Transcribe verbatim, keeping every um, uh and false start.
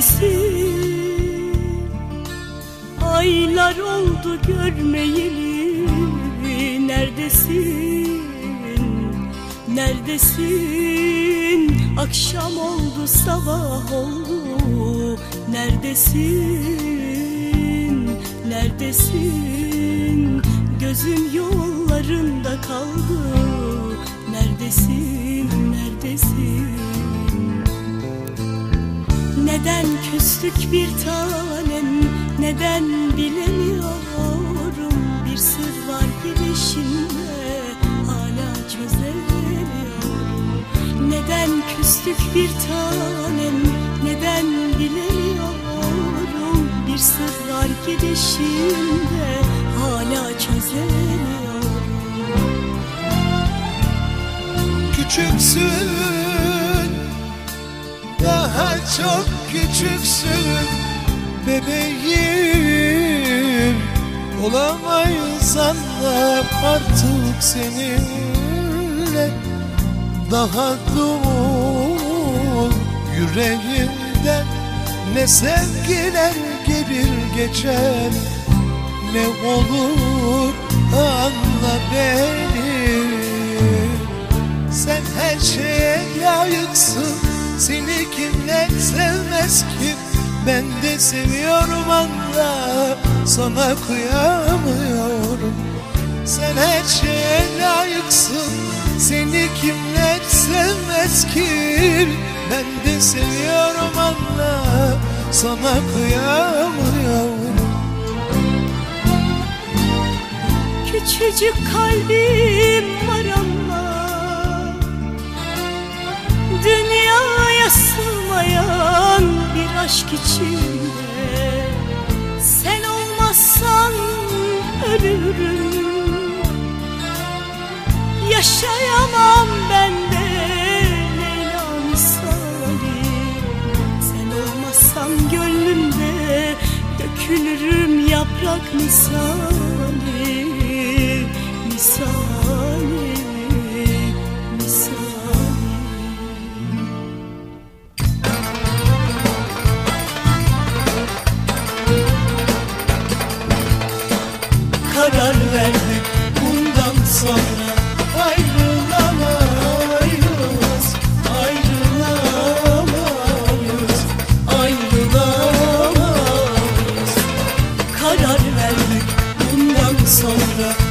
neredesin? Aylar oldu görmeyeli, neredesin? Neredesin? Akşam oldu, sabah oldu, neredesin? Neredesin? Gözüm yollarında kaldı, neredesin? Neredesin? Neden küstük bir tanem, neden bilemiyorum. Bir sır var gidişinde, hala çözemiyorum. Neden küstük bir tanem, neden bilemiyorum. Bir sır var gidişinde, hala çözemiyorum. Küçüksün, daha çok küçüksün bebeğim. Olamayız anlam artık seninle. Daha dur yüreğimden, ne sevgiler gelir geçer. Ne olur anla beni. Sen her şeye layıksın, seni kimler sevmez ki? Ben de seviyorum anla, sana kıyamıyorum. Sen her şeye layıksın, seni kimler sevmez ki? Ben de seviyorum anla, sana kıyamıyorum. Küçücük kalbim var ama dünyaya sığmayan bir aşk içinde. Sen olmazsan ölürüm, yaşayamam ben de Leyla misali. Sen olmazsan gönlümde dökülürüm yaprak misali. Misali, misali. Karar verdik bundan sonra ayrılamayız, ayrılamayız, ayrılamayız. Karar verdik bundan sonra